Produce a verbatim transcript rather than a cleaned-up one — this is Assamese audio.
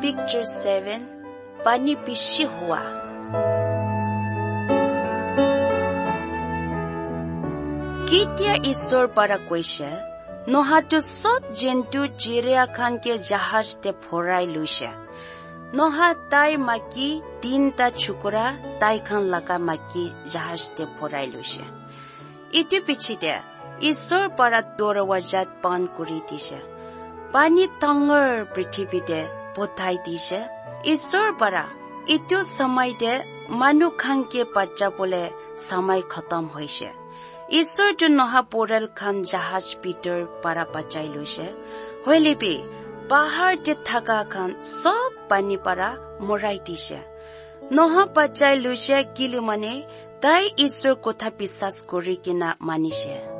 Picture seven, পানী বেছি হোৱা। কেতিয়া ঈশ্বৰ পৰা কৈছে, নহাটো চব জন্তু চিৰিয়াখানকে জাহাজতে ভৰাই লৈছে। নহা তাই মাকি তিনটা চুকুৰা তাইখান লগা মাকি জাহাজতে ভৰাই লৈছে। ইটো পিছতে ঈশ্বৰ পৰা দৰৱাজাত পান কৰি দিছে। পানী ডাঙৰ পৃথিৱীতে পঠাই দিছে। ঈশ্বৰ পৰা ইটো সময়তে মানুহ খানকে বাচাবলে সময় খতম হৈছে। ঈশ্বৰটো নহা পৰিয়াল খান জাহাজ ভিতৰ পৰা বাচাই লৈছে। হলেবি পাহাৰতে থকা খান চব পানী পৰা মৰাই দিছে। নহা বাচাই লৈছে কিলো মানে তাই ঈশ্বৰ কথা বিশ্বাস কৰি কিনা মানিছে।